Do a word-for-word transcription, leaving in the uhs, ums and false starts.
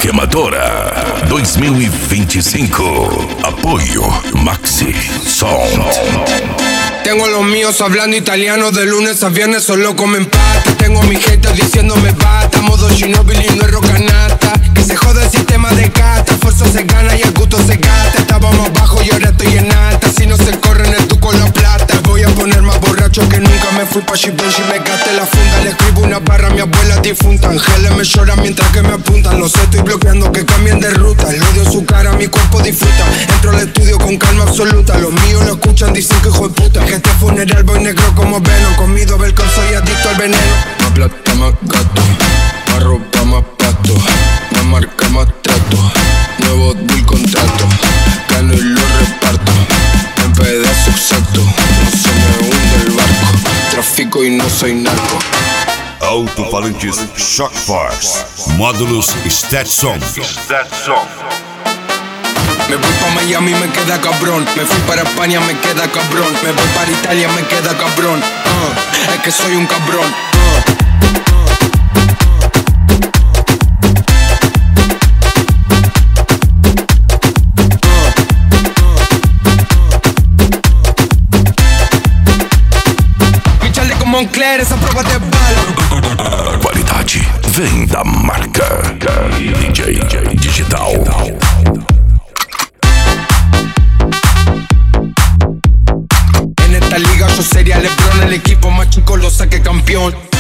Quemadora dois mil e vinte e cinco. Apoyo Maxi Sound. Tengo los míos hablando italiano de lunes a viernes, solo comen pata. Tengo a mi gente diciéndome bata, modo Ginóbili, no es rocanata. Que se joda el sistema de cata, esfuerzo se gana y el gusto se gasta. Estábamos bajo y ahora estoy en alta, si no se corre en el tu con la plata. Voy a poner más borracho que nunca, me fui pa' Givenchy, me gasté la funda. Le escribo una barra a mi abuela difunta, ángeles me lloran mientras que me apuntan. Lo sé, estoy bloqueando que cambien de ruta. El odio en su cara, mi cuerpo disfruta. Entro al estudio con calma absoluta, los míos lo escuchan, dicen que hijo de puta. Que este funeral voy negro como Venom, comido Belcon, soy adicto al veneno. Más plata, más gato, más ropa, más pasto, más marca, más trato, nuevo deal, contrato, gano y lo reparto, en pedazo exacto, no se me hunde el barco, trafico y no soy narco. Alto-falantes Shock Force, módulos Stetson. Me voy pa' Miami, me queda cabrón. Me fui para España, me queda cabrón. Me voy para Italia, me queda cabrón. uh, Es que soy un cabrón. uh. Píchale como Moncler, esa prueba de bala. Qualidade vem da marca D J Digital. En esta liga yo sería LeBron, el equipo más chico lo saqué campeón.